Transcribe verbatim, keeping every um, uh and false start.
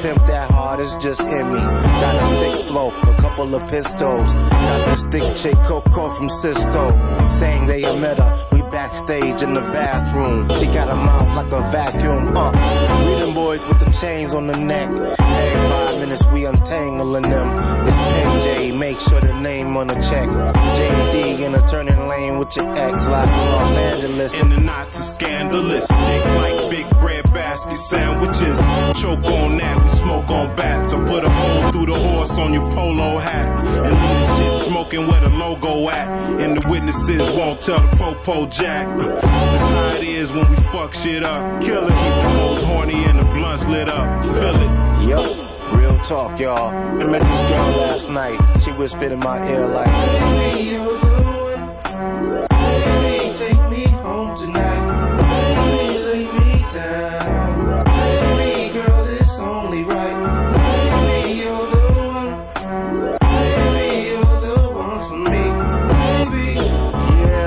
pimp that hard, it's just in me. Got a sick flow, a couple of pistols. Got this thick chick Coco from Cisco, saying they had met her. We backstage in the bathroom. She got a mouth like a vacuum. Uh, we them boys with the chains on the neck. Every five minutes we untangling them. It's N J, make sure the name on the check. J D in a turning lane with your ex, like in Los Angeles. And the knots are scandalous. Thick like big bread basket sandwiches. Choke on that, we smoke on bats. I put a hole through the horse on your polo hat. And leave the shit smoking where the logo at. And the witnesses won't tell the popo jack. That's how it is when we fuck shit up. Kill it, keep the hoes horny and the blunts lit up. Feel it. Yup, real talk, y'all. I met this girl last night. She whispered in my ear like,